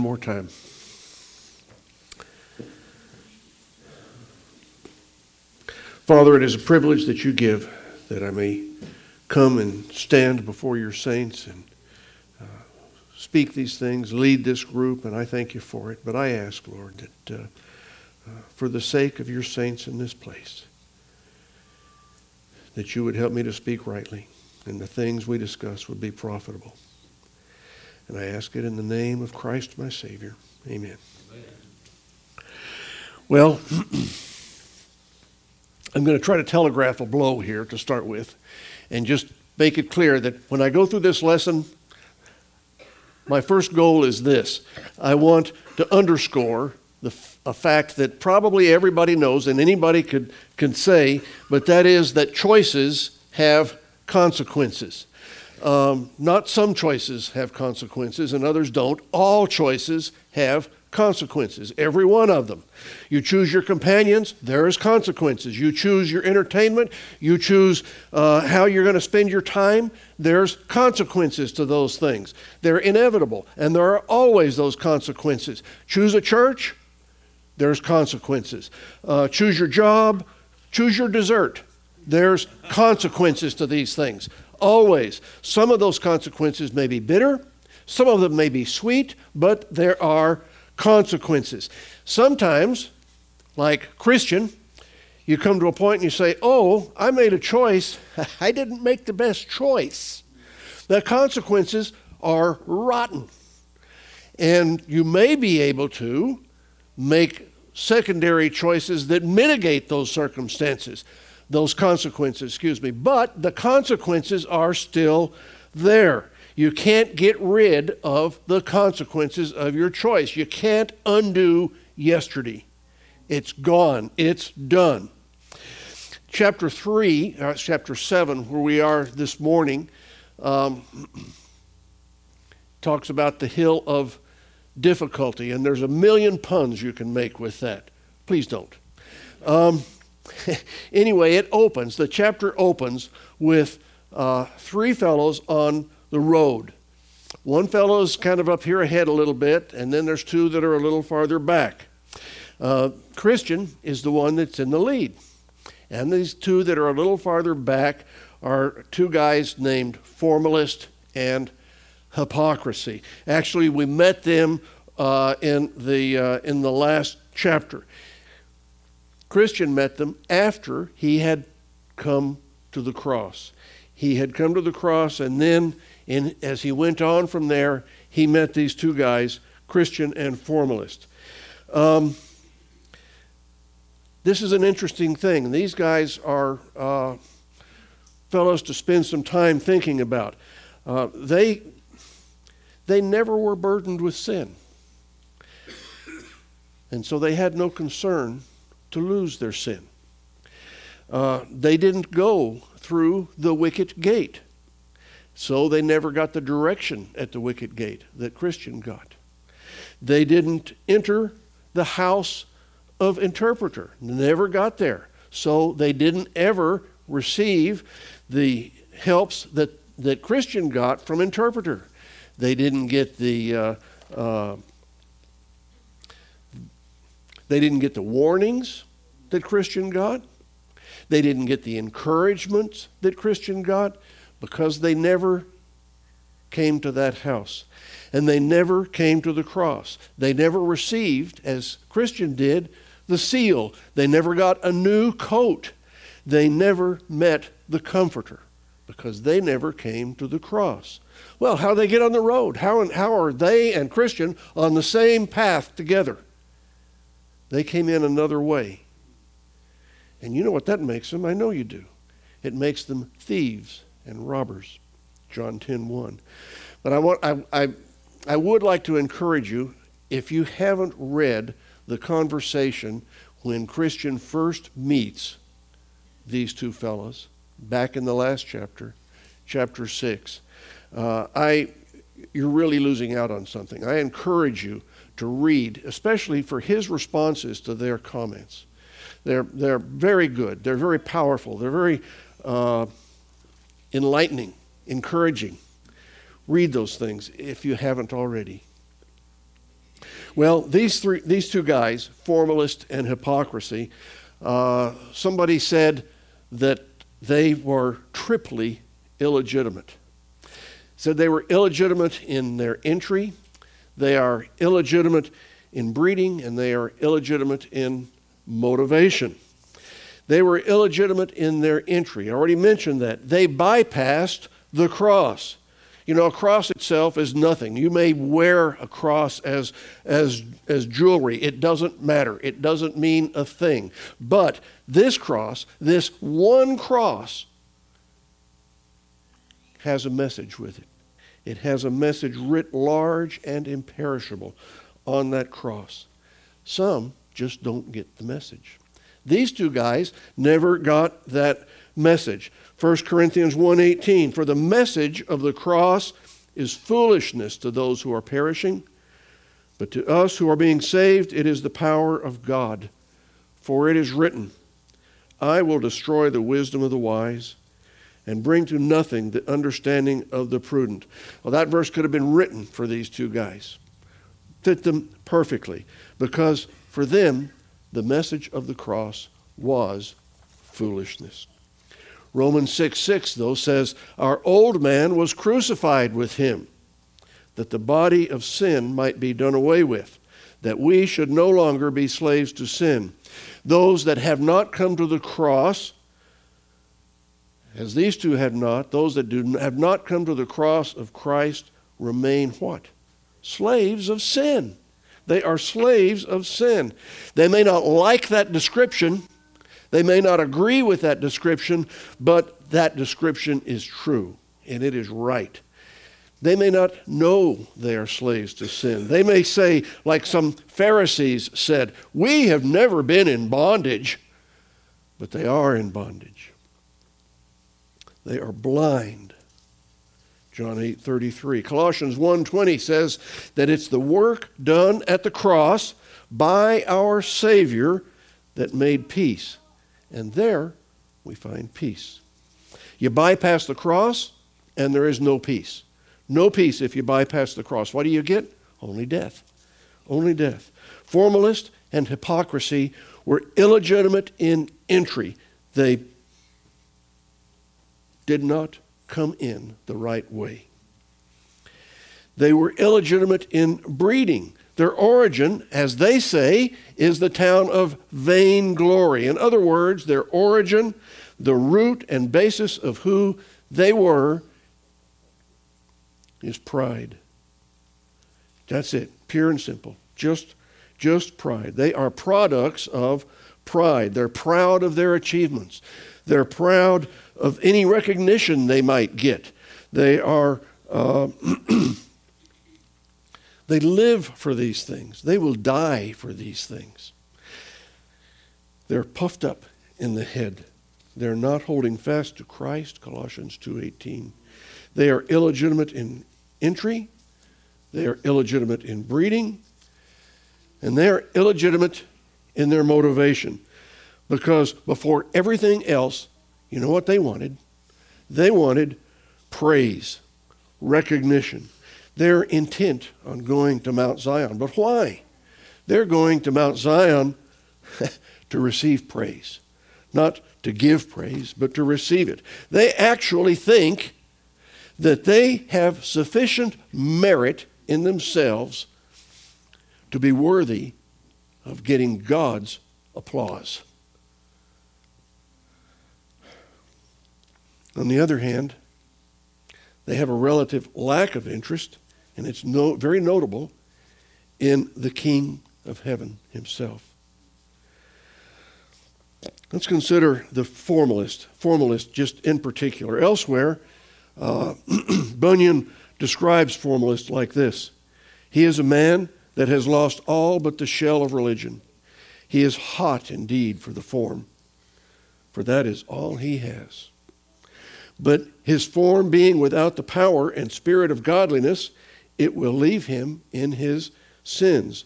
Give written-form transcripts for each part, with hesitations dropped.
more time. Father, it is a privilege that you give that I may come and stand before your saints and speak these things, lead this group, and I thank you for it. But I ask, Lord, that for the sake of your saints in this place, that you would help me to speak rightly and the things we discuss would be profitable. And I ask it in the name of Christ my Savior. Amen. Well, I'm going to try to telegraph a blow here to start with and just make it clear that when I go through this lesson, my first goal is this. I want to underscore a fact that probably everybody knows and anybody can say, but that is that choices have consequences. Not some choices have consequences and others don't. All choices have consequences, every one of them. You choose your companions, there is consequences. You choose your entertainment, you choose how you're going to spend your time, there's consequences to those things. They're inevitable, and there are always those consequences. Choose a church, there's consequences. Choose your job, choose your dessert. There's consequences to these things, always. Some of those consequences may be bitter, some of them may be sweet, but there are consequences. Sometimes, like Christian, you come to a point and you say, oh, I made a choice. I didn't make the best choice. The consequences are rotten. And you may be able to make secondary choices that mitigate those circumstances, those consequences, but the consequences are still there. You can't get rid of the consequences of your choice. You can't undo yesterday. It's gone. It's done. Chapter 7, where we are this morning, talks about the hill of difficulty, and there's a million puns you can make with that. Please don't. Anyway, the chapter opens with three fellows on the road. One fellow is kind of up here ahead a little bit, and then there's two that are a little farther back. Christian is the one that's in the lead. And these two that are a little farther back are two guys named Formalist and Hypocrisy. Actually, we met them in the last chapter. Christian met them after he had come to the cross. He had come to the cross, and then as he went on from there, he met these two guys, Christian and Formalist. This is an interesting thing. These guys are fellows to spend some time thinking about. They never were burdened with sin. And so they had no concern to lose their sin. They didn't go through the wicket gate. So they never got the direction at the wicket gate that Christian got. They didn't enter the house of interpreter. Never got there. So they didn't ever receive the helps that Christian got from interpreter. They didn't get the warnings that Christian got. They didn't get the encouragement that Christian got because they never came to that house. And they never came to the cross. They never received, as Christian did, the seal. They never got a new coat. They never met the Comforter because they never came to the cross. Well, how do they get on the road? How are they and Christian on the same path together? They came in another way. And you know what that makes them? I know you do. It makes them thieves and robbers. John 10:1. But I would like to encourage you, if you haven't read the conversation when Christian first meets these two fellows, back in the last chapter, chapter 6, you're really losing out on something. I encourage you to read, especially for his responses to their comments. They're very good. They're very powerful. They're very enlightening, encouraging. Read those things if you haven't already. Well, these two guys, formalist and hypocrisy, somebody said that they were triply illegitimate. Said they were illegitimate in their entry, they are illegitimate in breeding, and they are illegitimate in motivation. They were illegitimate in their entry. I already mentioned that. They bypassed the cross. You know, a cross itself is nothing. You may wear a cross as jewelry. It doesn't matter. It doesn't mean a thing. But this cross, this one cross, has a message with it. It has a message writ large and imperishable on that cross. Some just don't get the message. These two guys never got that message. 1 Corinthians 1:18, for the message of the cross is foolishness to those who are perishing, but to us who are being saved, it is the power of God. For it is written, I will destroy the wisdom of the wise and bring to nothing the understanding of the prudent. Well, that verse could have been written for these two guys. Fit them perfectly, because for them, the message of the cross was foolishness. Romans 6:6, though, says, our old man was crucified with him, that the body of sin might be done away with, that we should no longer be slaves to sin. Those that have not come to the cross, as these two have not, those that have not come to the cross of Christ remain what? Slaves of sin. They are slaves of sin. They may not like that description. They may not agree with that description, but that description is true, and it is right. They may not know they are slaves to sin. They may say, like some Pharisees said, we have never been in bondage, but they are in bondage. They are blind. John 8:33. Colossians 1:20 says that it's the work done at the cross by our Savior that made peace. And there we find peace. You bypass the cross and there is no peace. No peace if you bypass the cross. What do you get? Only death. Only death. Formalist and hypocrisy were illegitimate in entry. They did not come in the right way. They were illegitimate in breeding. Their origin, as they say, is the town of vainglory. In other words, their origin, the root and basis of who they were, is pride. That's it, pure and simple. Just pride. They are products of pride. They're proud of their achievements. They're proud of any recognition they might get. They are, they live for these things. They will die for these things. They're puffed up in the head. They're not holding fast to Christ, Colossians 2:18. They are illegitimate in entry. They are illegitimate in breeding. And they are illegitimate in their motivation. Because before everything else, you know what they wanted? They wanted praise, recognition. They're intent on going to Mount Zion. But why? They're going to Mount Zion to receive praise. Not to give praise, but to receive it. They actually think that they have sufficient merit in themselves to be worthy of getting God's applause. On the other hand, they have a relative lack of interest, and it's very notable, in the King of Heaven himself. Let's consider the formalist just in particular. Elsewhere, Bunyan describes formalist like this. He is a man that has lost all but the shell of religion. He is hot indeed for the form, for that is all he has. But his form being without the power and spirit of godliness, it will leave him in his sins.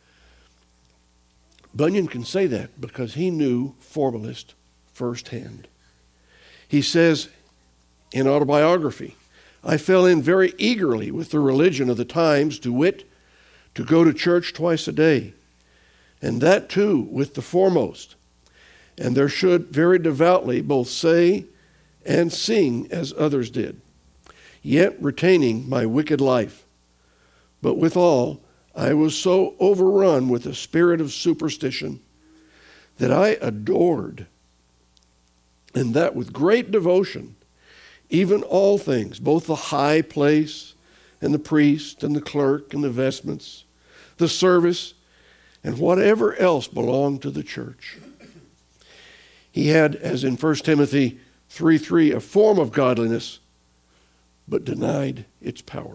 Bunyan can say that because he knew formalist firsthand. He says in autobiography, I fell in very eagerly with the religion of the times, to wit, to go to church twice a day, and that too with the foremost. And there should very devoutly both say and sing as others did, yet retaining my wicked life. But withal, I was so overrun with a spirit of superstition that I adored, and that with great devotion, even all things, both the high place and the priest and the clerk and the vestments, the service, and whatever else belonged to the church. He had, as in 1 Timothy 3:3, a form of godliness, but denied its power.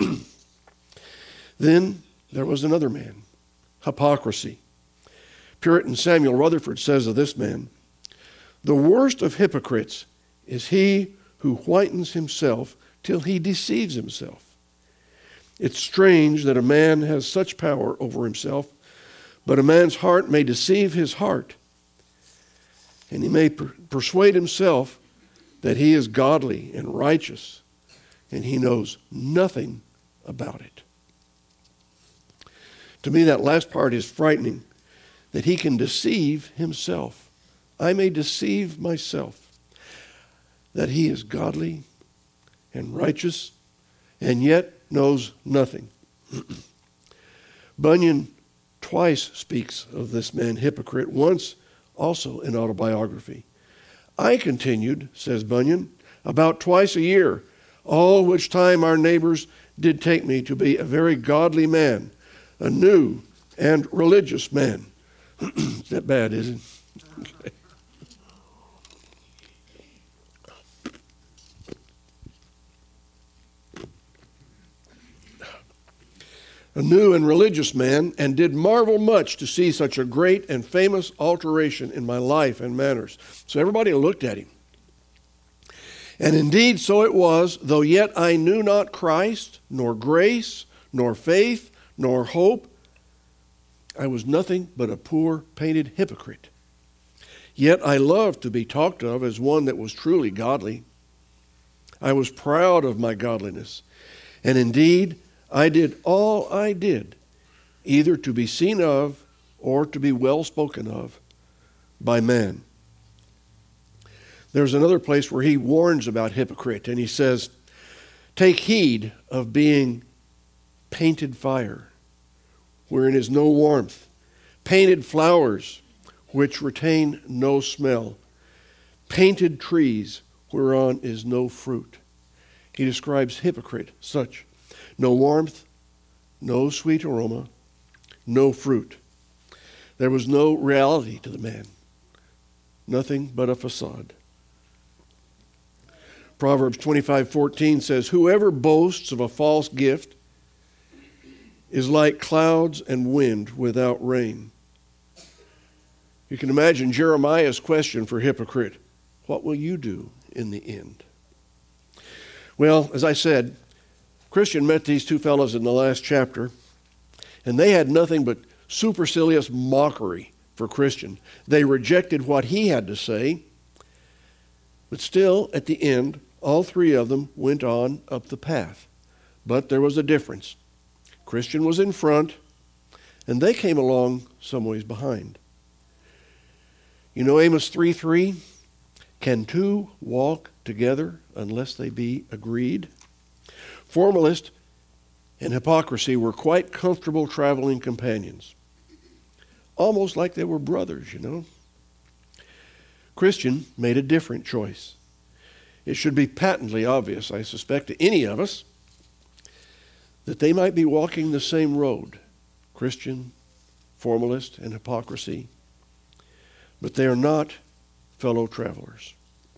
Then there was another man, hypocrisy. Puritan Samuel Rutherford says of this man, "The worst of hypocrites is he who whitens himself till he deceives himself." It's strange that a man has such power over himself, but a man's heart may deceive his heart, and he may persuade himself that he is godly and righteous, and he knows nothing about it. To me, that last part is frightening, that he can deceive himself. I may deceive myself that he is godly and righteous, and yet knows nothing. Bunyan twice speaks of this man hypocrite, once also in autobiography. "I continued," says Bunyan, "about twice a year, all which time our neighbors did take me to be a very godly man, a new and religious man." Is that bad, isn't it? Okay. A new and religious man, and did marvel much to see such a great and famous alteration in my life and manners. So everybody looked at him. "And indeed so it was, though yet I knew not Christ, nor grace, nor faith, nor hope. I was nothing but a poor painted hypocrite. Yet I loved to be talked of as one that was truly godly. I was proud of my godliness, and indeed I did all I did, either to be seen of or to be well spoken of by man." There's another place where he warns about hypocrite, and he says, "Take heed of being painted fire, wherein is no warmth, painted flowers, which retain no smell, painted trees, whereon is no fruit." He describes hypocrite such: no warmth, no sweet aroma, no fruit. There was no reality to the man, nothing but a facade. Proverbs 25:14 says, "Whoever boasts of a false gift is like clouds and wind without rain." You can imagine Jeremiah's question for hypocrite: what will you do in the end? Well, as I said, Christian met these two fellows in the last chapter, and they had nothing but supercilious mockery for Christian. They rejected what he had to say, but still, at the end, all three of them went on up the path. But there was a difference. Christian was in front, and they came along some ways behind. You know Amos 3:3? "Can two walk together unless they be agreed?" Formalist and hypocrisy were quite comfortable traveling companions, almost like they were brothers, you know. Christian made a different choice. It should be patently obvious, I suspect, to any of us that they might be walking the same road, Christian, formalist, and hypocrisy, but they are not fellow travelers.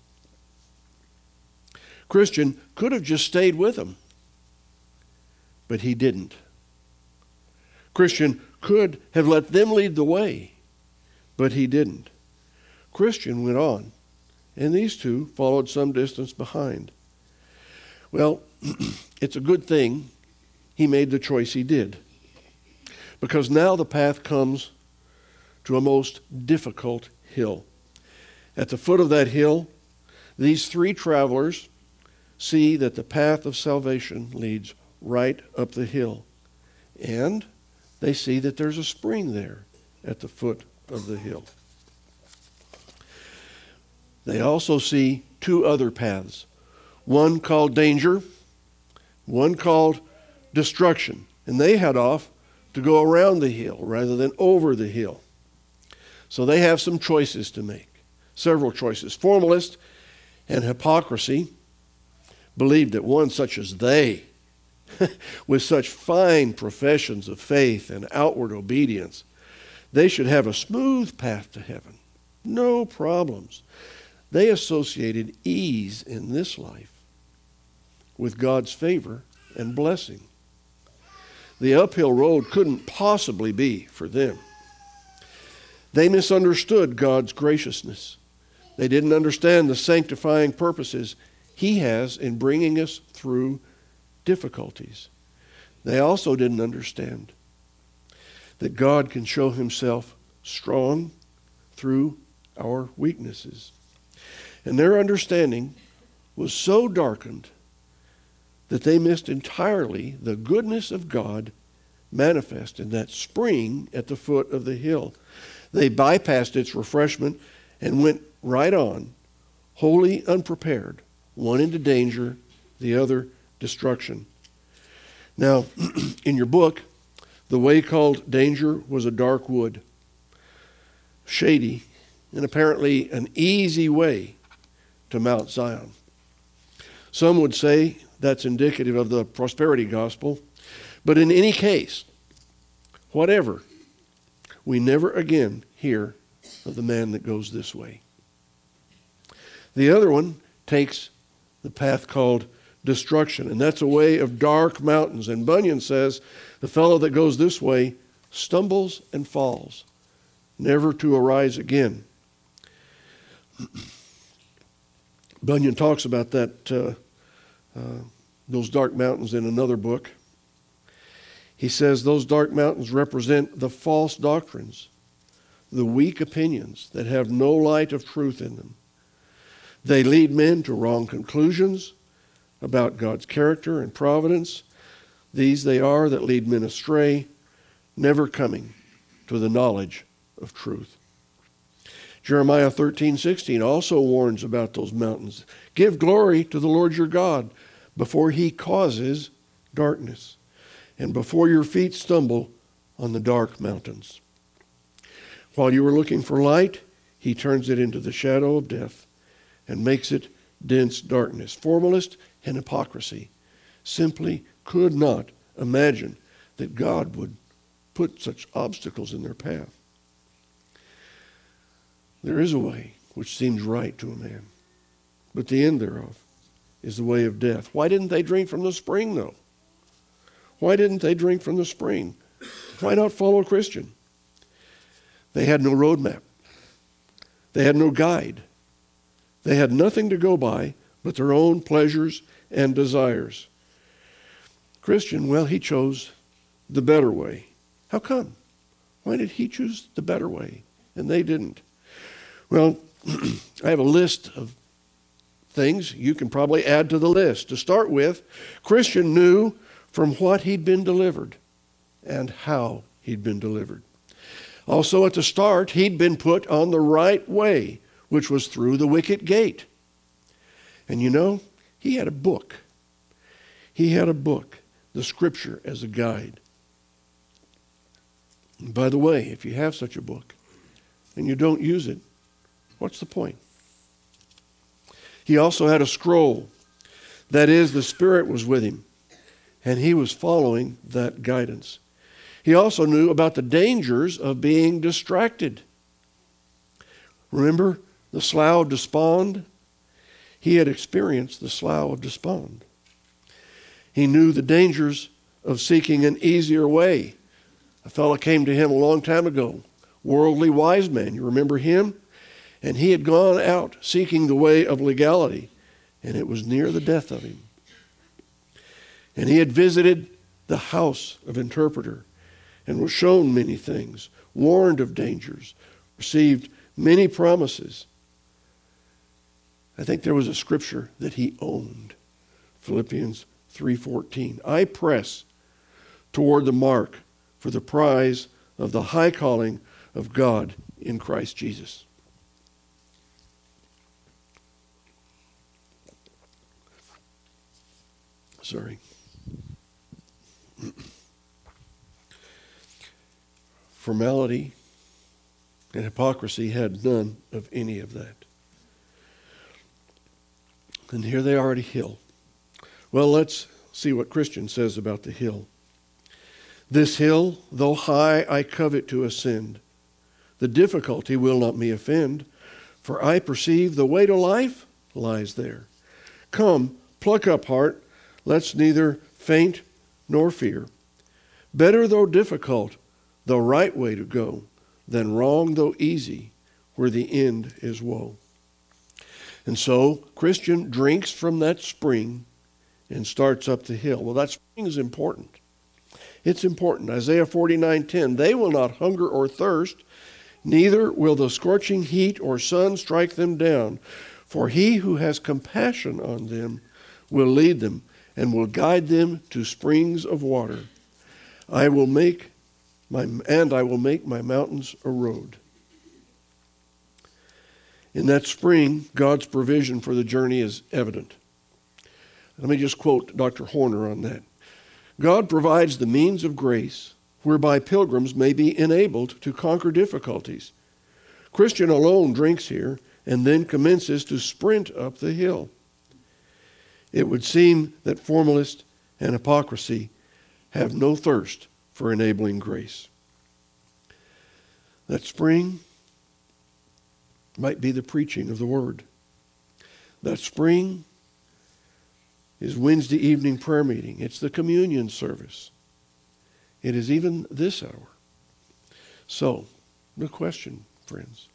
Christian could have just stayed with them, but he didn't. Christian could have let them lead the way, but he didn't. Christian went on, and these two followed some distance behind. Well, it's a good thing he made the choice he did, because now the path comes to a most difficult hill. At the foot of that hill, these three travelers see that the path of salvation leads right up the hill. And they see that there's a spring there at the foot of the hill. They also see two other paths, one called danger, one called destruction. And they head off to go around the hill rather than over the hill. So they have some choices to make, several choices. Formalists and hypocrisy believed that one such as they, with such fine professions of faith and outward obedience, they should have a smooth path to heaven, no problems. They associated ease in this life with God's favor and blessing. The uphill road couldn't possibly be for them. They misunderstood God's graciousness. They didn't understand the sanctifying purposes He has in bringing us through difficulties. They also didn't understand that God can show Himself strong through our weaknesses. And their understanding was so darkened that they missed entirely the goodness of God manifest in that spring at the foot of the hill. They bypassed its refreshment and went right on, wholly unprepared, one into danger, the other destruction. Now, in your book, the way called danger was a dark wood, shady, and apparently an easy way to Mount Zion. Some would say that's indicative of the prosperity gospel. But in any case, whatever, we never again hear of the man that goes this way. The other one takes the path called destruction, and that's a way of dark mountains. And Bunyan says the fellow that goes this way stumbles and falls, never to arise again. Bunyan talks about that those dark mountains in another book. He says those dark mountains represent the false doctrines, the weak opinions that have no light of truth in them. They lead men to wrong conclusions about God's character and providence. These they are that lead men astray, never coming to the knowledge of truth. Jeremiah 13:16 also warns about those mountains. Give glory to the Lord your God before He causes darkness, and before your feet stumble on the dark mountains. While you are looking for light, He turns it into the shadow of death and makes it dense darkness. Formalist and hypocrisy simply could not imagine that God would put such obstacles in their path. There is a way which seems right to a man, but the end thereof is the way of death. Why didn't they drink from the spring, though? Why didn't they drink from the spring? Why not follow a Christian? They had no roadmap. They had no guide. They had nothing to go by but their own pleasures and desires. Christian, well, he chose the better way. How come? Why did he choose the better way and they didn't? Well, I have a list of things you can probably add to the list. To start with, Christian knew from what he'd been delivered and how he'd been delivered. Also at the start, he'd been put on the right way, which was through the wicket gate. And you know, he had a book. He had a book, the Scripture, as a guide. And by the way, if you have such a book and you don't use it, what's the point? He also had a scroll. That is, the Spirit was with him, and he was following that guidance. He also knew about the dangers of being distracted. Remember the Slough of Despond? He had experienced the Slough of Despond. He knew the dangers of seeking an easier way. A fellow came to him a long time ago, worldly wise man. You remember him? And he had gone out seeking the way of legality, and it was near the death of him. And he had visited the house of interpreter and was shown many things, warned of dangers, received many promises. I think there was a scripture that he owned, Philippians 3:14. I press toward the mark for the prize of the high calling of God in Christ Jesus. Sorry. Formality and hypocrisy had none of any of that. And here they are at a hill. Well, let's see what Christian says about the hill. This hill, though high, I covet to ascend. The difficulty will not me offend, for I perceive the way to life lies there. Come, pluck up heart, let's neither faint nor fear. Better though difficult, the right way to go, than wrong though easy, where the end is woe. And so, Christian drinks from that spring and starts up the hill. Well, that spring is important. It's important. Isaiah 49:10, they will not hunger or thirst, neither will the scorching heat or sun strike them down. For he who has compassion on them will lead them and will guide them to springs of water. I will make my mountains a road. In that spring, God's provision for the journey is evident. Let me just quote Dr. Horner on that. God provides the means of grace whereby pilgrims may be enabled to conquer difficulties. Christian alone drinks here and then commences to sprint up the hill. It would seem that formalist and hypocrisy have no thirst for enabling grace. That spring might be the preaching of the Word. That spring is Wednesday evening prayer meeting. It's the communion service. It is even this hour. So, the question, friends.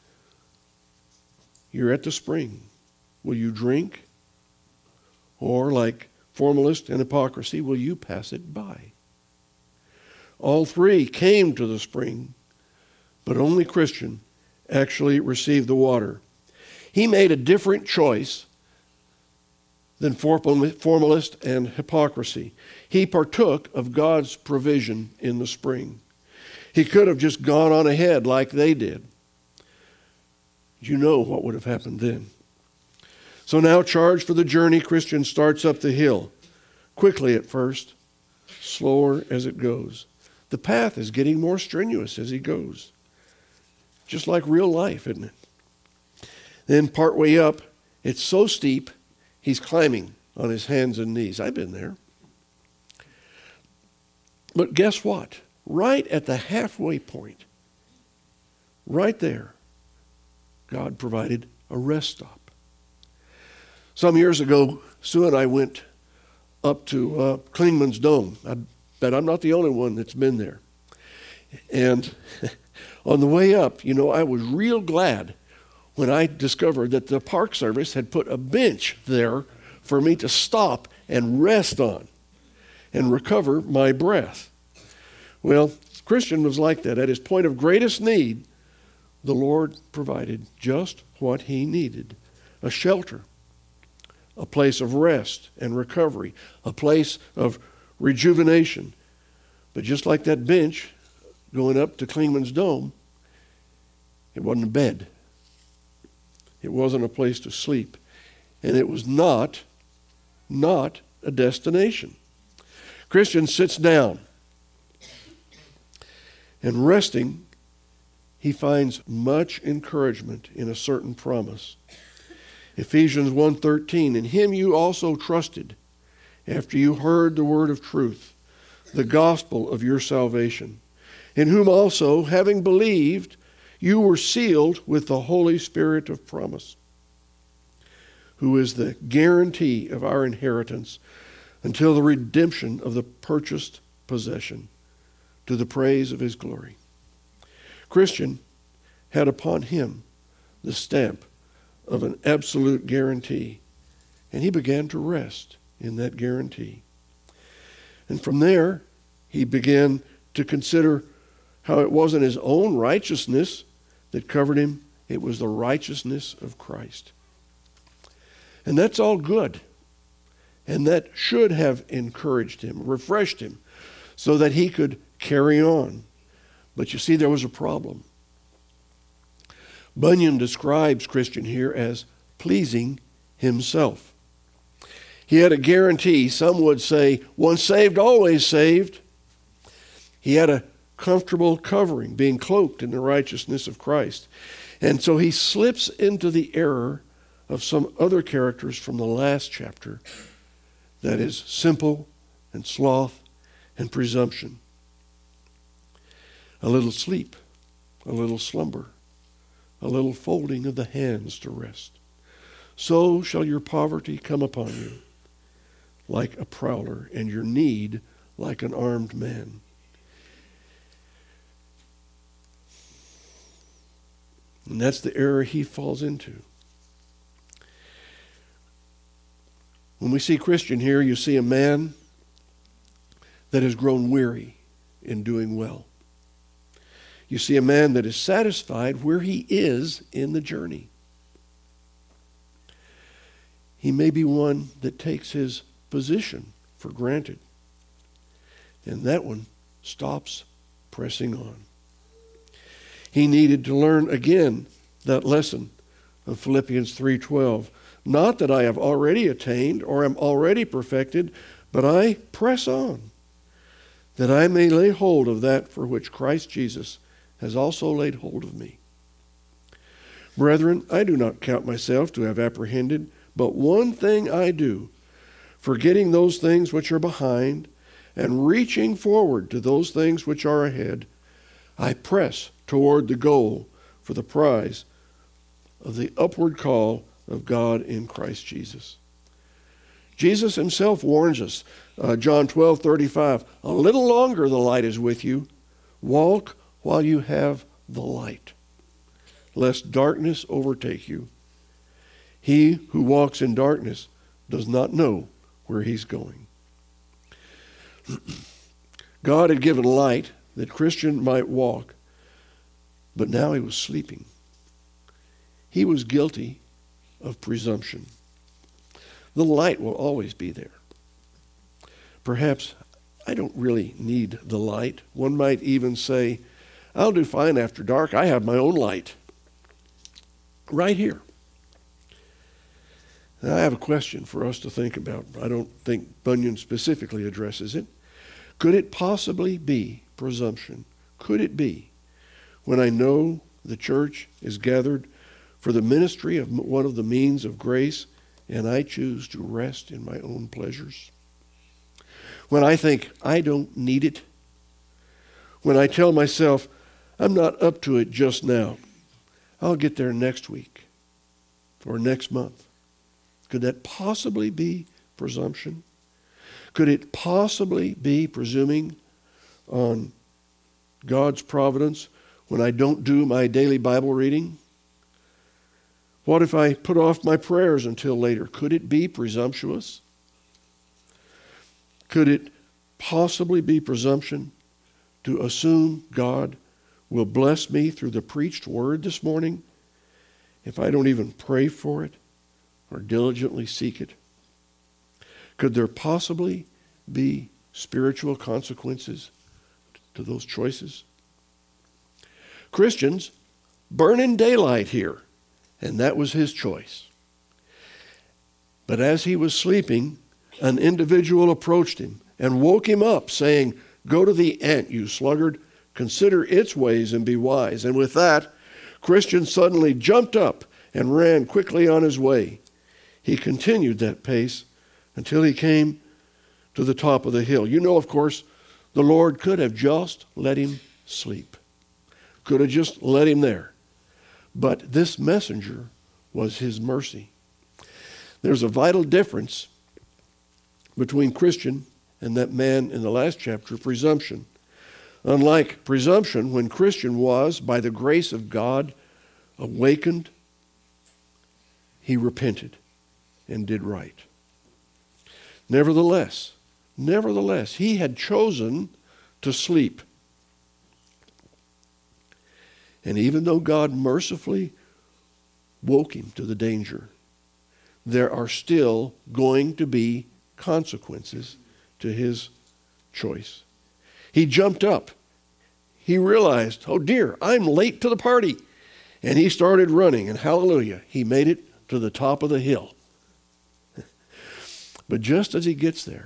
You're at the spring. Will you drink? Or, like formalist and hypocrisy, will you pass it by? All three came to the spring, but only Christian actually received the water. He made a different choice than formalist and hypocrisy. He partook of God's provision in the spring. He could have just gone on ahead like they did. You know what would have happened then. So now, charged for the journey, Christian starts up the hill. Quickly at first, slower as it goes. The path is getting more strenuous as he goes. Just like real life, isn't it? Then partway up, it's so steep, he's climbing on his hands and knees. I've been there. But guess what? Right at the halfway point, right there, God provided a rest stop. Some years ago, Sue and I went up to Klingman's Dome. I bet I'm not the only one that's been there. And on the way up, I was real glad when I discovered that the Park Service had put a bench there for me to stop and rest on and recover my breath. Well, Christian was like that. At his point of greatest need, the Lord provided just what he needed. A shelter, a place of rest and recovery, a place of rejuvenation. But just like that bench going up to Klingman's Dome, it wasn't a bed. It wasn't a place to sleep. And it was not a destination. Christian sits down, and resting, he finds much encouragement in a certain promise. Ephesians 1:13, in him you also trusted, after you heard the word of truth, the gospel of your salvation, in whom also, having believed, you were sealed with the Holy Spirit of promise, who is the guarantee of our inheritance until the redemption of the purchased possession, to the praise of his glory. Christian had upon him the stamp of an absolute guarantee, and he began to rest in that guarantee. And from there, he began to consider how it wasn't his own righteousness that covered him, it was the righteousness of Christ. And that's all good. And that should have encouraged him, refreshed him, so that he could carry on. But you see, there was a problem. Bunyan describes Christian here as pleasing himself. He had a guarantee. Some would say, once saved, always saved. He had a comfortable covering, being cloaked in the righteousness of Christ. And so he slips into the error of some other characters from the last chapter, that is simple and sloth and presumption. A little sleep, a little slumber, a little folding of the hands to rest. So shall your poverty come upon you like a prowler, and your need like an armed man. And that's the error he falls into. When we see Christian here, you see a man that has grown weary in doing well. You see a man that is satisfied where he is in the journey. He may be one that takes his position for granted. And that one stops pressing on. He needed to learn again that lesson of Philippians 3:12. Not that I have already attained or am already perfected, but I press on, that I may lay hold of that for which Christ Jesus has also laid hold of me. Brethren, I do not count myself to have apprehended, but one thing I do, forgetting those things which are behind, and reaching forward to those things which are ahead, I press toward the goal for the prize of the upward call of God in Christ Jesus. Jesus himself warns us, John 12:35, a little longer the light is with you. Walk while you have the light, lest darkness overtake you. He who walks in darkness does not know where he's going. God had given light that Christian might walk, but now he was sleeping. He was guilty of presumption. The light will always be there. Perhaps I don't really need the light. One might even say, I'll do fine after dark. I have my own light right here. Now, I have a question for us to think about. I don't think Bunyan specifically addresses it. Could it possibly be presumption? Could it be when I know the church is gathered for the ministry of one of the means of grace, and I choose to rest in my own pleasures? When I think I don't need it? When I tell myself, I'm not up to it just now. I'll get there next week or next month. Could that possibly be presumption? Could it possibly be presuming on God's providence when I don't do my daily Bible reading? What if I put off my prayers until later? Could it be presumptuous? Could it possibly be presumption to assume God will bless me through the preached word this morning if I don't even pray for it or diligently seek it? Could there possibly be spiritual consequences to those choices? Christians burn in daylight here, and that was his choice. But as he was sleeping, an individual approached him and woke him up, saying, Go to the ant, you sluggard, consider its ways and be wise. And with that, Christian suddenly jumped up and ran quickly on his way. He continued that pace until he came to the top of the hill. You know, of course, the Lord could have just let him sleep. Could have just let him there. But this messenger was his mercy. There's a vital difference between Christian and that man in the last chapter, presumption. Unlike presumption, when Christian was, by the grace of God, awakened, he repented and did right. Nevertheless, he had chosen to sleep. And even though God mercifully woke him to the danger, there are still going to be consequences to his choice. He jumped up. He realized, oh dear, I'm late to the party. And he started running, and hallelujah, he made it to the top of the hill. But just as he gets there,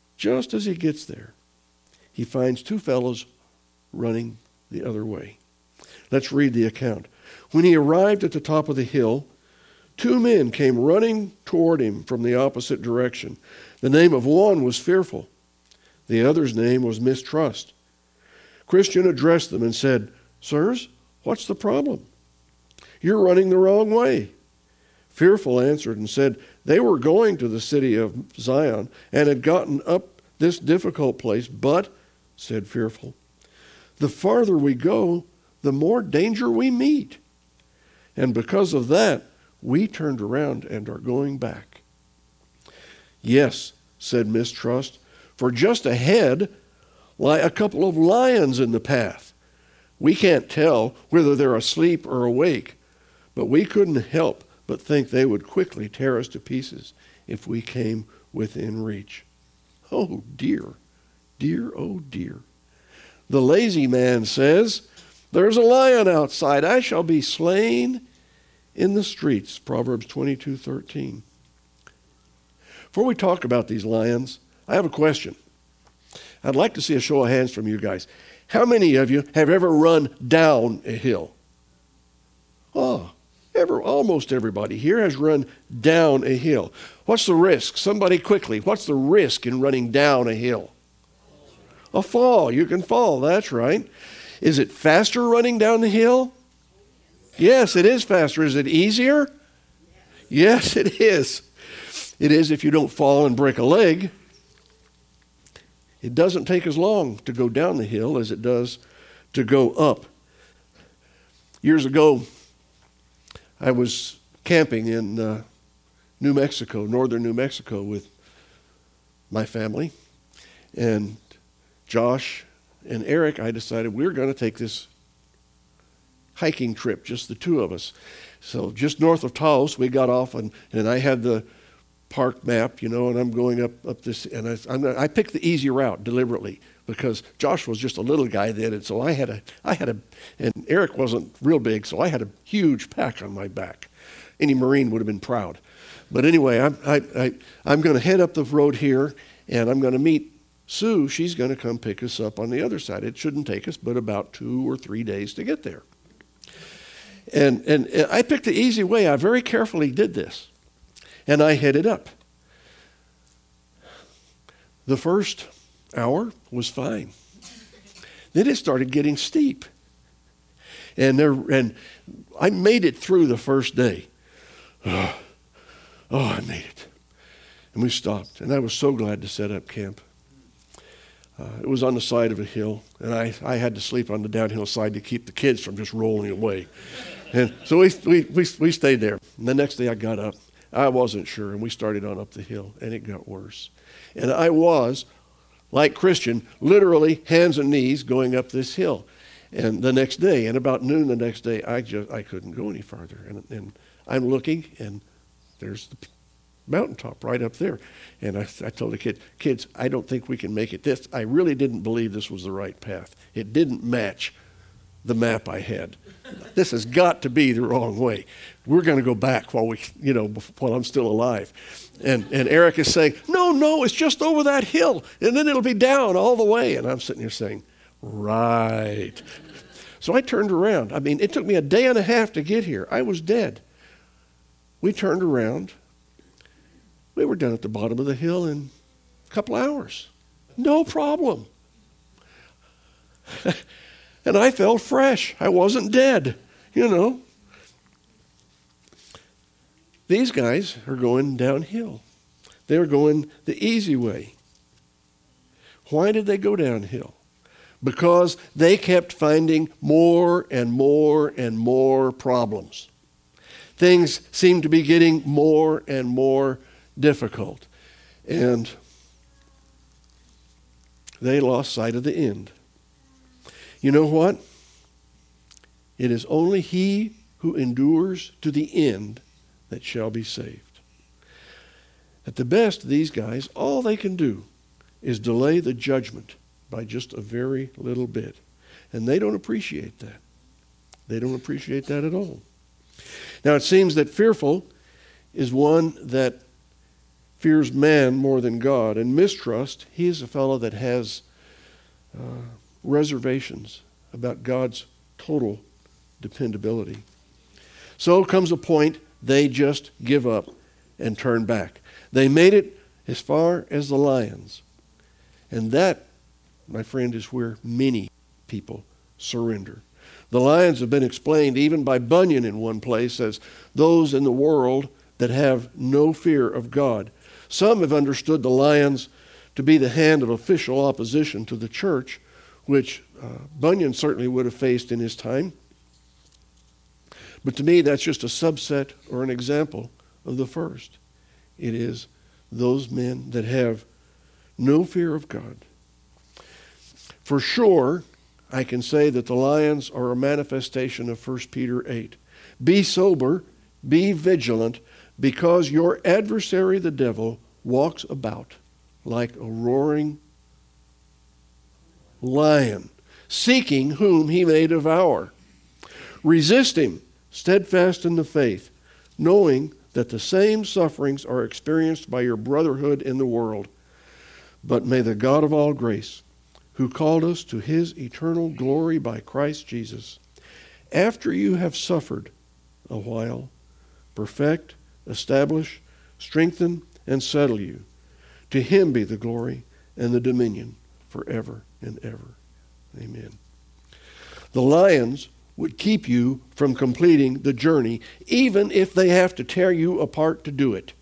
he finds two fellows running the other way. Let's read the account. When he arrived at the top of the hill, two men came running toward him from the opposite direction. The name of one was Fearful. The other's name was Mistrust. Christian addressed them and said, "Sirs, what's the problem? You're running the wrong way." Fearful answered and said, "They were going to the city of Zion and had gotten up this difficult place, but," said Fearful, "the farther we go, the more danger we meet. And because of that, we turned around and are going back." "Yes," said Mistrust, "for just ahead lie a couple of lions in the path. We can't tell whether they're asleep or awake, but we couldn't help but think they would quickly tear us to pieces if we came within reach." Oh dear, dear, oh dear. The lazy man says, "There's a lion outside. I shall be slain in the streets." Proverbs 22:13. Before we talk about these lions, I have a question. I'd like to see a show of hands from you guys. How many of you have ever run down a hill? Almost everybody here has run down a hill. What's the risk? Somebody quickly, what's the risk in running down a hill? A fall. You can fall, that's right. Is it faster running down the hill? Yes, it is faster. Is it easier? Yes, it is. It is if you don't fall and break a leg. It doesn't take as long to go down the hill as it does to go up. Years ago, I was camping in New Mexico, northern New Mexico, with my family. And Josh and Eric, I decided we were going to take this hiking trip, just the two of us. So just north of Taos, we got off, and I had the park map, and I'm going up this, and I picked the easy route deliberately because Josh was just a little guy then, and so I had a, and Eric wasn't real big, so I had a huge pack on my back. Any Marine would have been proud. But anyway, I'm going to head up the road here, and I'm going to meet Sue. She's going to come pick us up on the other side. It shouldn't take us but about 2 or 3 days to get there. And I picked the easy way. I very carefully did this. And I headed up. The first hour was fine. Then it started getting steep. And I made it through the first day. I made it. And we stopped. And I was so glad to set up camp. It was on the side of a hill. And I had to sleep on the downhill side to keep the kids from just rolling away. And so we stayed there. And the next day I got up. I wasn't sure, and we started on up the hill, and it got worse. And I was, like Christian, literally hands and knees going up this hill. And the next day, and about noon the next day, I couldn't go any farther. And I'm looking, and there's the mountaintop right up there. And I told the kids, I don't think we can make it. I really didn't believe this was the right path. It didn't match the map I had. This has got to be the wrong way. We're going to go back while I'm still alive. And Eric is saying, no, it's just over that hill, and then it'll be down all the way. And I'm sitting here saying, right. So I turned around. I mean, it took me a day and a half to get here. I was dead. We turned around. We were down at the bottom of the hill in a couple hours. No problem. And I felt fresh. I wasn't dead, These guys are going downhill. They're going the easy way. Why did they go downhill? Because they kept finding more and more and more problems. Things seemed to be getting more and more difficult. And they lost sight of the end. You know what? It is only he who endures to the end that shall be saved. At the best, these guys, all they can do is delay the judgment by just a very little bit. And they don't appreciate that. They don't appreciate that at all. Now it seems that fearful is one that fears man more than God. And mistrust, he is a fellow that has reservations about God's total dependability. So comes a point they just give up and turn back. They made it as far as the lions. And that, my friend, is where many people surrender. The lions have been explained even by Bunyan in one place as those in the world that have no fear of God. Some have understood the lions to be the hand of official opposition to the church, which Bunyan certainly would have faced in his time. But to me, that's just a subset or an example of the first. It is those men that have no fear of God. For sure, I can say that the lions are a manifestation of 1 Peter 8. Be sober, be vigilant, because your adversary, the devil, walks about like a roaring lion, seeking whom he may devour. Resist him, steadfast in the faith, knowing that the same sufferings are experienced by your brotherhood in the world. But may the God of all grace, who called us to his eternal glory by Christ Jesus, after you have suffered a while, perfect, establish, strengthen, and settle you. To him be the glory and the dominion forever and ever. Amen. The lions would keep you from completing the journey, even if they have to tear you apart to do it.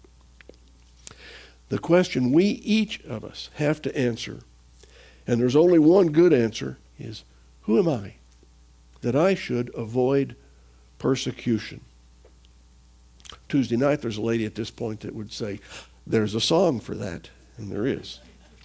The question we each of us have to answer, and there's only one good answer, is, who am I that I should avoid persecution? Tuesday night, there's a lady at this point that would say, there's a song for that. And there is.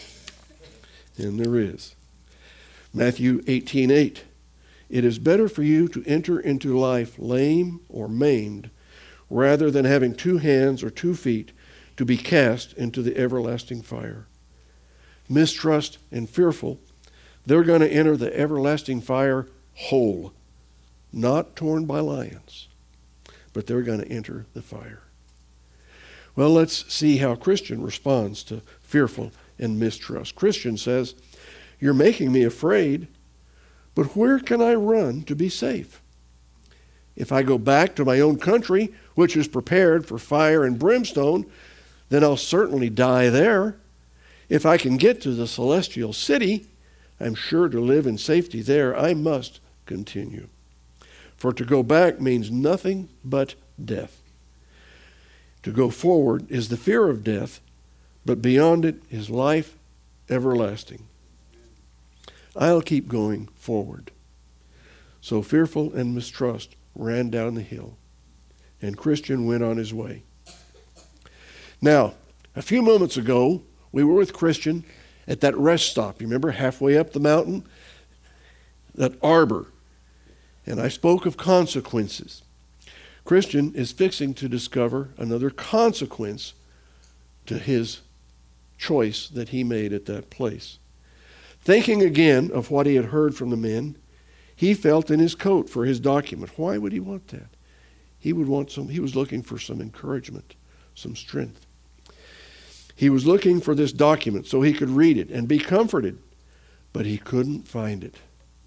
And there is. Matthew 18:8. It is better for you to enter into life lame or maimed, rather than having 2 hands or 2 feet to be cast into the everlasting fire. Mistrust and fearful, they're going to enter the everlasting fire whole, not torn by lions, but they're going to enter the fire. Well, let's see how Christian responds to fearful and mistrust. Christian says, you're making me afraid, but where can I run to be safe? If I go back to my own country, which is prepared for fire and brimstone, then I'll certainly die there. If I can get to the celestial city, I'm sure to live in safety there. I must continue. For to go back means nothing but death. To go forward is the fear of death, but beyond it is life everlasting. I'll keep going forward. So fearful and mistrust ran down the hill, and Christian went on his way. Now, a few moments ago, we were with Christian at that rest stop. You remember, halfway up the mountain? That arbor. And I spoke of consequences. Christian is fixing to discover another consequence to his choice that he made at that place. Thinking again of what he had heard from the men, he felt in his coat for his document. Why would he want that? He was looking for some encouragement, some strength. He was looking for this document so he could read it and be comforted, but he couldn't find it.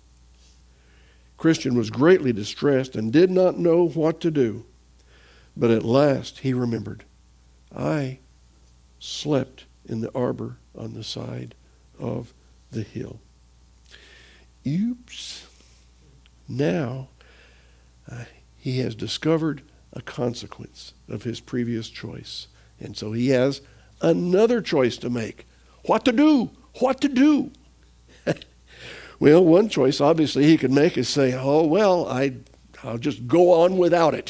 Christian was greatly distressed and did not know what to do. But at last he remembered, I slept in the arbor on the side of the hill. Oops. Now he has discovered a consequence of his previous choice. And so he has another choice to make. What to do? What to do? Well, one choice obviously he could make is say, oh, well, I'll just go on without it.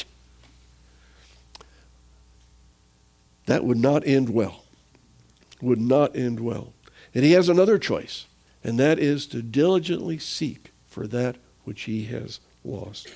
That would not end well. Would not end well. And he has another choice, and that is to diligently seek for that which he has lost.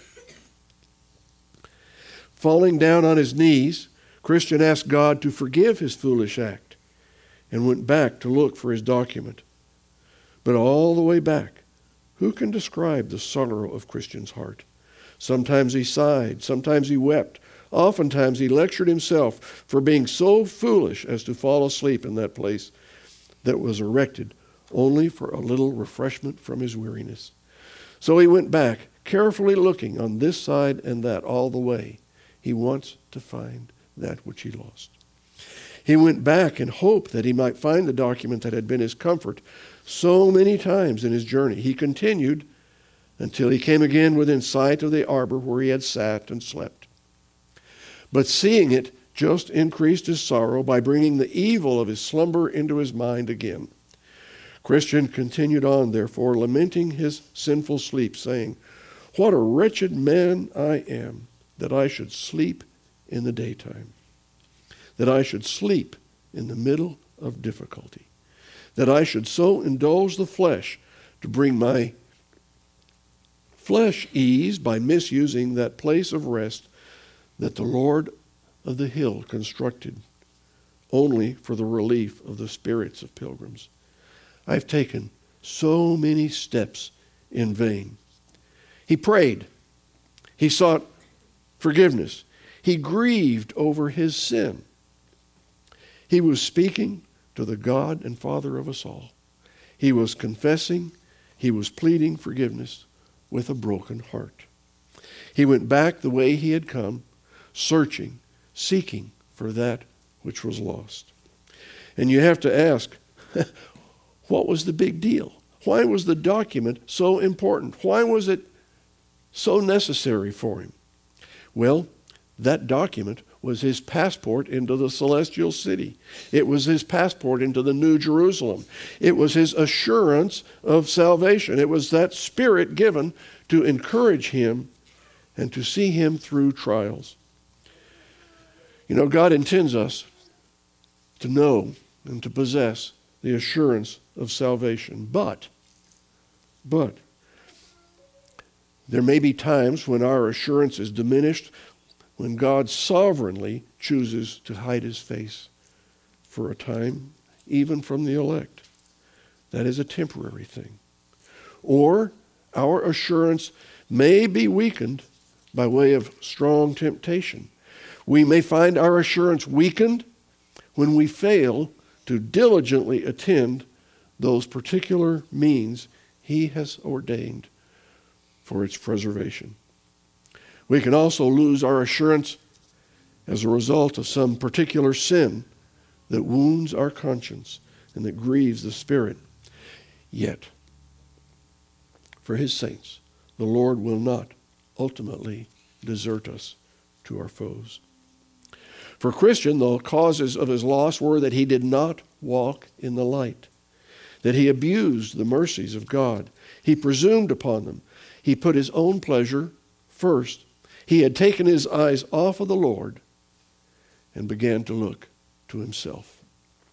Falling down on his knees, Christian asked God to forgive his foolish act and went back to look for his document. But all the way back, who can describe the sorrow of Christian's heart? Sometimes he sighed, sometimes he wept. Oftentimes he lectured himself for being so foolish as to fall asleep in that place that was erected only for a little refreshment from his weariness. So he went back, carefully looking on this side and that all the way. He wants to find that which he lost. He went back in hope that he might find the document that had been his comfort so many times in his journey. He continued until he came again within sight of the arbor where he had sat and slept. But seeing it just increased his sorrow by bringing the evil of his slumber into his mind again. Christian continued on, therefore, lamenting his sinful sleep, saying, "What a wretched man I am, that I should sleep in the daytime, that I should sleep in the middle of difficulty, that I should so indulge the flesh to bring my flesh ease by misusing that place of rest that the Lord of the hill constructed only for the relief of the spirits of pilgrims. I've taken so many steps in vain." He prayed. He sought forgiveness. He grieved over his sin. He was speaking to the God and Father of us all. He was confessing. He was pleading forgiveness with a broken heart. He went back the way he had come, searching, seeking for that which was lost. And you have to ask, what was the big deal? Why was the document so important? Why was it so necessary for him? Well, that document was his passport into the celestial city. It was his passport into the New Jerusalem. It was his assurance of salvation. It was that spirit given to encourage him and to see him through trials. You know, God intends us to know and to possess the assurance of salvation. But there may be times when our assurance is diminished, when God sovereignly chooses to hide his face for a time, even from the elect. That is a temporary thing. Or our assurance may be weakened by way of strong temptation. We may find our assurance weakened when we fail to diligently attend those particular means he has ordained for its preservation. We can also lose our assurance as a result of some particular sin that wounds our conscience and that grieves the Spirit. Yet, for his saints, the Lord will not ultimately desert us to our foes. For Christian, the causes of his loss were that he did not walk in the light, that he abused the mercies of God. He presumed upon them. He put his own pleasure first. He had taken his eyes off of the Lord and began to look to himself.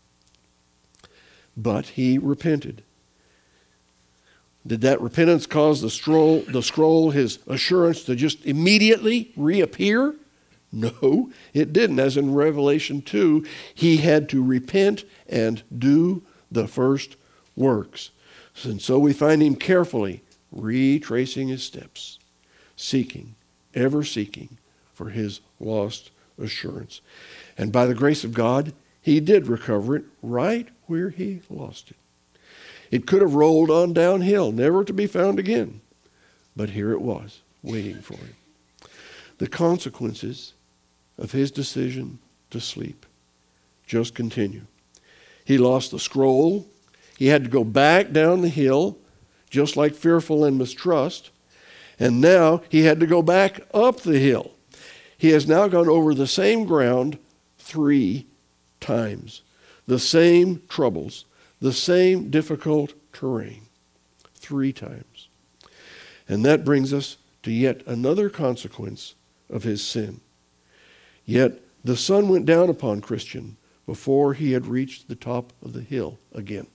But he repented. Did that repentance cause the scroll, his assurance, to just immediately reappear? No, it didn't. As in Revelation 2, he had to repent and do the first works. And so we find him carefully retracing his steps, seeking, ever seeking for his lost assurance. And by the grace of God, he did recover it right where he lost it. It could have rolled on downhill, never to be found again. But here it was, waiting for him. The consequences of his decision to sleep just continue. He lost the scroll. He had to go back down the hill, just like fearful and mistrust. And now he had to go back up the hill. He has now gone over the same ground 3 times. The same troubles, the same difficult terrain 3 times. And that brings us to yet another consequence of his sin. Yet the sun went down upon Christian before he had reached the top of the hill again.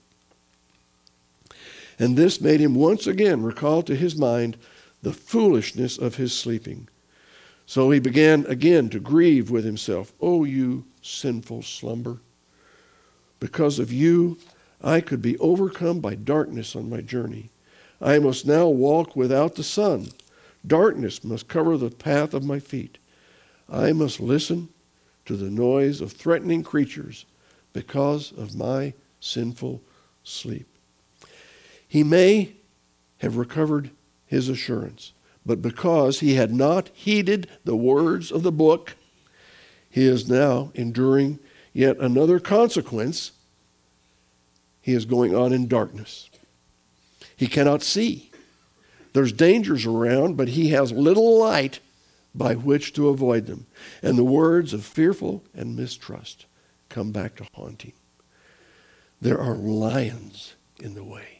And this made him once again recall to his mind the foolishness of his sleeping. So he began again to grieve with himself. "Oh, you sinful slumber, because of you I could be overcome by darkness on my journey. I must now walk without the sun. Darkness must cover the path of my feet. I must listen to the noise of threatening creatures because of my sinful sleep. He may have recovered his assurance, but because he had not heeded the words of the book, he is now enduring yet another consequence. He is going on in darkness. He cannot see. There's dangers around, but he has little light by which to avoid them. And the words of fearful and mistrust come back to haunt him. There are lions in the way.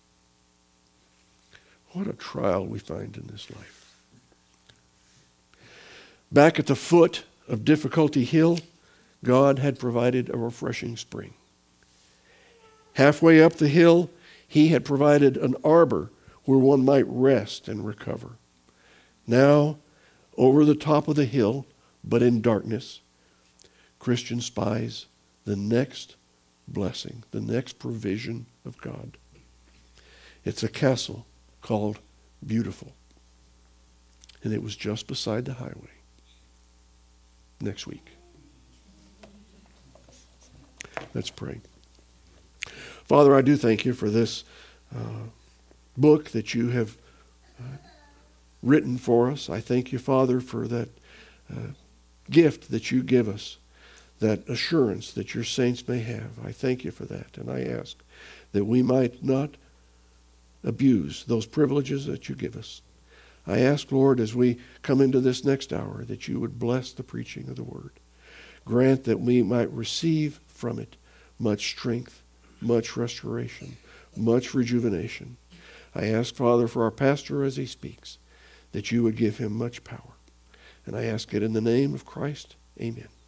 What a trial we find in this life. Back at the foot of Difficulty Hill, God had provided a refreshing spring. Halfway up the hill, he had provided an arbor where one might rest and recover. Now, over the top of the hill, but in darkness, Christian spies the next blessing, the next provision of God. It's a castle called Beautiful. And it was just beside the highway. Next week. Let's pray. Father, I do thank you for this book that you have written for us. I thank you, Father, for that gift that you give us, that assurance that your saints may have. I thank you for that. And I ask that we might not abuse those privileges that you give us. I ask, Lord, as we come into this next hour, that you would bless the preaching of the word. Grant that we might receive from it much strength, much restoration, much rejuvenation. I ask, Father, for our pastor as he speaks, that you would give him much power. And I ask it in the name of Christ. Amen.